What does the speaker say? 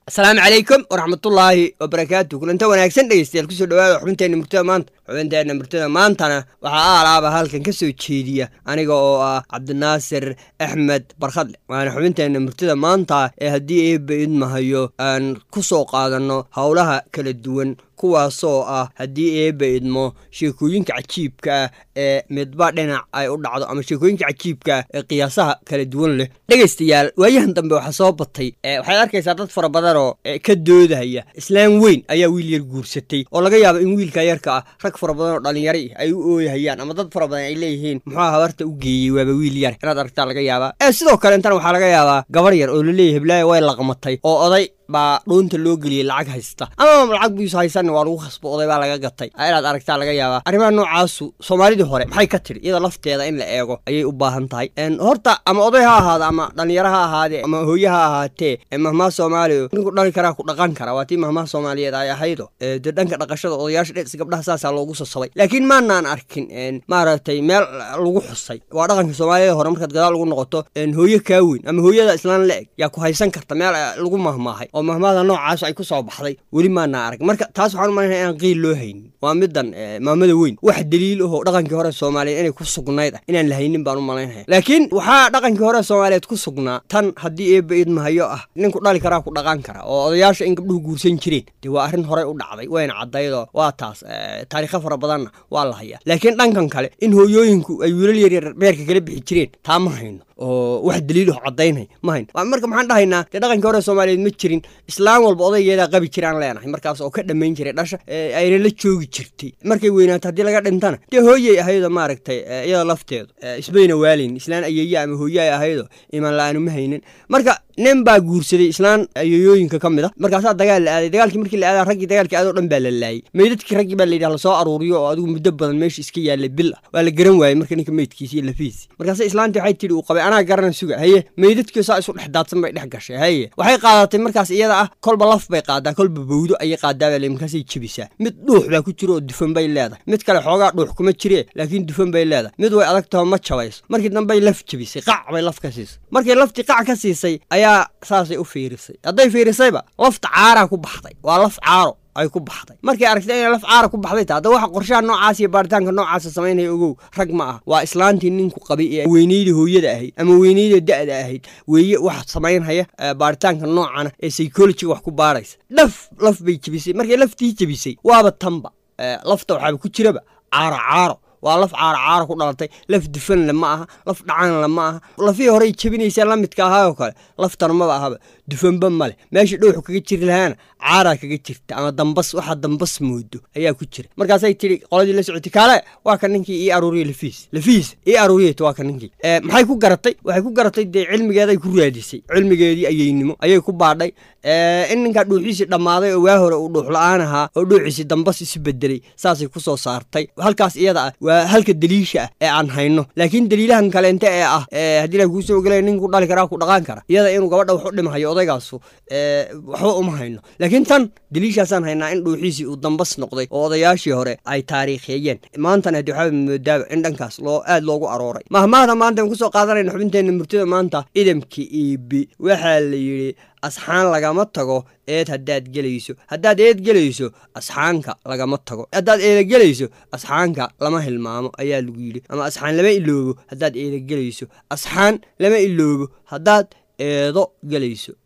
السلام عليكم ورحمة الله وبركاته. كل أنت وناكسن دقيستيال كسو دواء حبنتين مرتدى مانتنا وحا آلابا هالكن كسو تشيدية أنيقو عبد الناصر أحمد برخدل وانا حبنتين مرتدى مانتا هدي بإذن مهيو أن كسو قادنو هولها كلا دوان kuwaasoo ah hadii ay beedmo sheekooyinka cajiibka ee midba dhinac ay u dhacdo ama sheekooyinka cajiibka ee qiyaasaha kala duwan leh dhageystayaal waayahan dambe waxa soo batay waxaad arkaysaa dad fara badan oo ka doodaya islaan weyn ayaa wiil yar guursatay oo laga yaabo in wiilka yarka ah rag fara badan oo dhalinyaro ay u ooyahayaan ama dad fara badan ay leeyihiin muxuu habarta u geeyay waaba wiil yar inaad aragtaa laga yaabaa sidoo kale intan waxa laga yaabaa gabar yar oo la leeyahay Hiblaayo way laqmatay oo oday ba doonta loo galiyay lacag haysta ama lacag buu haysan waa lagu khasbo oday baa laga gatay ayaad aragtaa laga yaabaa arrimaha noocaas Soomaalida hore maxay ka tiri iyada lafteeda in la eego ayay u baahan tahay horta ama oday ha ahaado ama dhalinyaro ha ahaade ama hooyo ha ahaatee mahmaa Soomaaliyo ninku dhali kara ku dhaqan kara waatii mahmaa Soomaaliyeed ay ahaydo dhanka dhaqashada odayaasha dhis gabdhaha saasa loogu sasabay laakiin ma aanan arkin maaragtay meel lagu xusay waa dhaqanka Soomaalida hore markaad gadaal lagu noqoto hooyo ka weyn ama hooyada islaan leeg yaa ku haysan karta meel lagu mahmaahay oo mahmaada noocaas ay ku soo baxday wali ma na arag marka taas waxaan u maleynayaa in qiil loo hayn waa midan maamada weyn wax daliil ah oo dhaqankii hore Soomaaliyeed inay ku sugnayd inaan la haynin baan u maleynayaa laakiin waxa dhaqankii hore Soomaaliyeed ku sugnaa tan hadii ay beed mahayo ah ninku dhali kara ku dhaqan kara oo odayaasha in gabdhuhu guursan jireen waa arrin hore u dhacday wayna cadaydo waa taas taariikh fara badan waa la hayaa laakiin dhankan kale in hooyooyinku ay wiilal yar beerka kala bixi jireen taa ma hayno oo wax daliil ah cadaynay ma hayno marka maxaan dhahaynaa dhaqankii hore Soomaaliyeed ma jirin islaan walba odaygeeda qabi jiraan leenahay markaas oo ka dhameyn jiray dhasha ayna la joogi jirtay markay weynaato hadii laga dhintana hooyay ahaydo maaragtay iyada lafteedu isbayna waalin islaan ayeeyo ama hooyay ahaydo iman la'aan ma haynin marka nin baa guursaday islaan ayeeyooyinka kamid ah markaas dagaal la aaday dagaalkii markii la aaday ragii dagaalkii aad oo dhan baa la laayay meedadkii ragii baa la yiraahdo soo aruuriyo oo adigu muddo badan meesha iska yaalay bil waa la garan waayay markii ninka meedkiisa iyo lafiis markaas islaantii waxay tiri uu qabay anaa garan suga haye meedadkii saa isu dhaxdaadsan bay dhex gashay haye waxay qaadatay markaas iyada ah kolba laf bay qaadaa kolba bawdo ayay qaadaa baa markaas ay jibisaa mid dhuux baa ku jiro oo dufan bay leedahay mid kale xoogaa dhuux kuma jiree laakiin dufan bay leedahay mid way adag tahay ma jabayso markii dambe ay laf jibisay qac bay laf ka siisay markii laftii qac ka siisay ayaa saasay u fiirisay haday fiirisayba lafta caara ku baxday waa laf caaro ay ku baxday markii aragtay in laf caara ku baxday taa waxa qorshaha noocaas iyo baaritaanka noocaas sameynay ogow rag ma ah waa islaantii ninku qabay ee weynayda hooyada ahayd ama weynayda da'da ahayd weeye wax sameynaya baaritaanka noocan ee psychology wax ku baaraysa laf bay jibisay markii laftii jibisay waaba tamba lafta waxa ku jiraba caaro waa laf caara ku dhalatay laf dufan lama aha laf dhacaan lama aha lafii hore jabinaysa la midka ahaa oo kale laftan ma ahaba dufanba male meeshii dhuuxu kaga jiri lahaana caara kaga jirta ama dambas waxa dambas moodo ayaa ku jira markaas ay tiri qoladii la socotay kale waa kan ninkii ii aruuriyay lafiis ii aruuriyay waa kan ninkii maxay ku garatay waxay ku garatay cilmigeeda ay ku raadisay cilmigeedii ayeynimo ayay ku baadhay in ninka dhuuxiisi dhamaaday oo waa hore uu dhuux la'aan ahaa oo dhuuxiisi dambas isu bedelay saasay ku soo saartay halkaas iyada waa halka daliisha ee aan hayno laakiin daliilahan kale inta ee ah hadii la guusoo galay ninku dhali kara ku dhaqan kara iyada inuu gabadha wax u dhimayo odaygaasu waxba uma hayno laakiin tan daliishaasan haynaa in dhuuxiisi uu dambas noqday oo odayaashii hore ay taariikhiyeen maantana hadii waxa moodaa in dhankaas aad loogu arooray mahmaada maanta ku soo qaadanayna xubinteena murtida maanta idamkii iibi waxa la yiri asxaan lagama tago haddaad gelayso asxaanka lagama tago haddaad eeda gelayso asxaanka lama hilmaamo ayaa lagu yiri ama asxaan lama iloobo haddaad eeda gelayso asxaan lama iloobo haddaad eedo gelayso